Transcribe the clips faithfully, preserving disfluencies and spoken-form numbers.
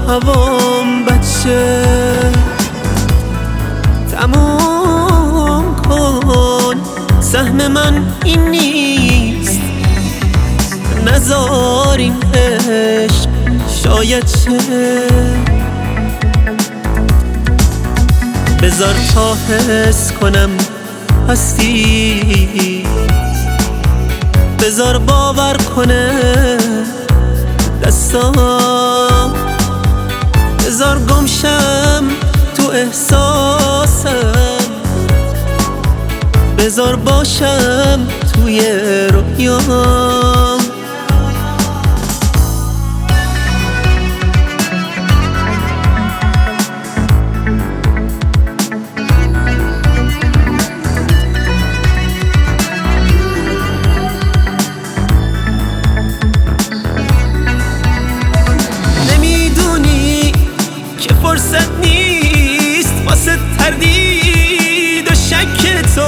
هوام بچه تموم کن، سهم من این نیست، نذار این عشق شاید شه. بذار تا حس کنم هستی، بذار باور کنه دستام، بذار گمشم تو احساسم، بذار باشم توی رویام. فرصت نیست واسه تردید و شک تو،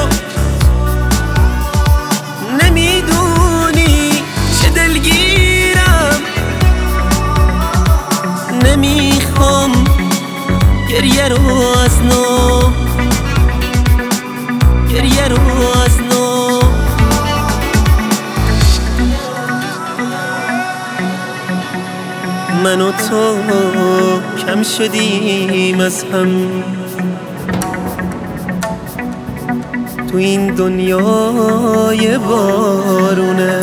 نمیدونی چه دلگیرم، نمیخوام گریه رو از نو، گریه رو از نو. من و تو کم شدیم از هم تو این دنیای بارونه،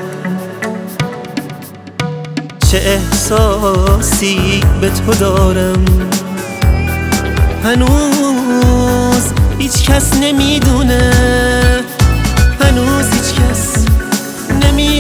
چه احساسی به تو دارم هنوز هیچ کس نمیدونه.